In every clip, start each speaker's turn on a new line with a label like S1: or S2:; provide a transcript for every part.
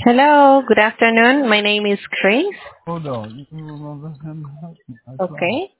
S1: Hello, good afternoon. My name is Chris.
S2: Hold on. You can remember him? I tried.
S1: Okay.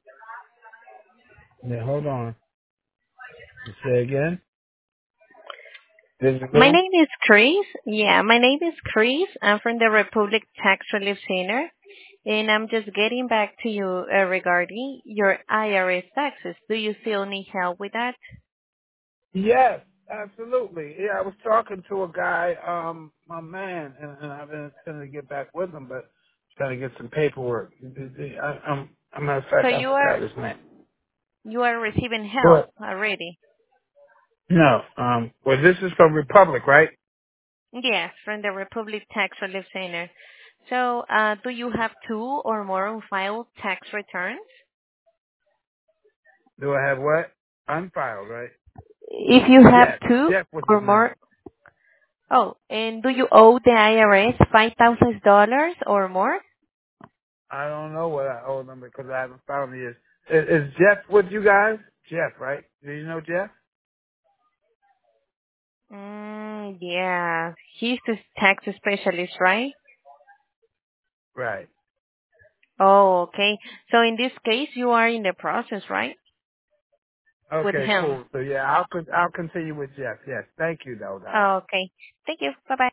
S2: Yeah, hold on. You say again? This is
S1: My
S2: who?
S1: name is Chris. Yeah, my name is Chris. I'm from the Republic Tax Relief Center, and I'm just getting back to you regarding your IRS taxes. Do you still need help with that?
S2: Yes, absolutely. Yeah, I was talking to a guy, my man, and I've been trying to get back with him, but trying to get some paperwork. I'm matter of
S1: So
S2: fact, I
S1: you
S2: forgot
S1: are
S2: his name.
S1: you are receiving help
S2: But
S1: already?
S2: no, well, this is from Republic, right?
S1: Yes, from the Republic Tax Relief Center. So, do you have two or more unfiled tax returns?
S2: Do I have what? Unfiled, right?
S1: If you have
S2: Jeff.
S1: two
S2: Jeff was his
S1: or
S2: name.
S1: more. Oh, and do you owe the IRS $5,000 or more?
S2: I don't know what I owe them because I haven't found him yet. Is Jeff with you guys? Jeff, right? Do you know Jeff?
S1: Yeah. He's the tax specialist, right?
S2: Right.
S1: Oh, okay. So in this case, you are in the process, right? With
S2: Okay,
S1: him.
S2: cool. So yeah, I'll continue with Jeff. Yes. Thank you though, guys.
S1: Oh, okay. Thank you. Bye-bye.